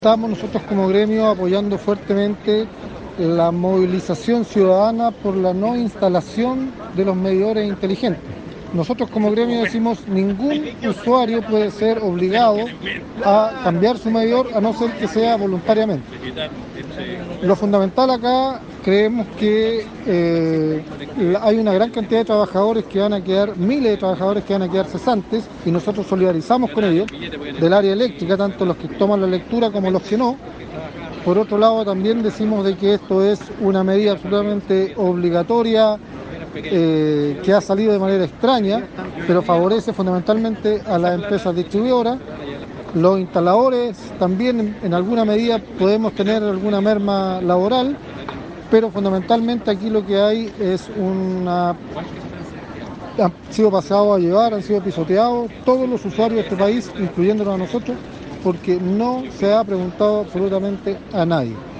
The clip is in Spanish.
Estamos nosotros como gremio apoyando fuertemente la movilización ciudadana por la no instalación de los medidores inteligentes. Nosotros como gremio decimos ningún usuario puede ser obligado a cambiar su medidor a no ser que sea voluntariamente. Lo fundamental acá, creemos que hay una gran cantidad de trabajadores que van a quedar, miles de trabajadores que van a quedar cesantes, y nosotros solidarizamos con ellos, del área eléctrica, tanto los que toman la lectura como los que no. Por otro lado, también decimos de que esto es una medida absolutamente obligatoria, que ha salido de manera extraña, pero favorece fundamentalmente a las empresas distribuidoras. Los instaladores también en alguna medida podemos tener alguna merma laboral, pero fundamentalmente aquí lo que hay es han sido pasados a llevar, han sido pisoteados todos los usuarios de este país, incluyéndonos a nosotros, porque no se ha preguntado absolutamente a nadie.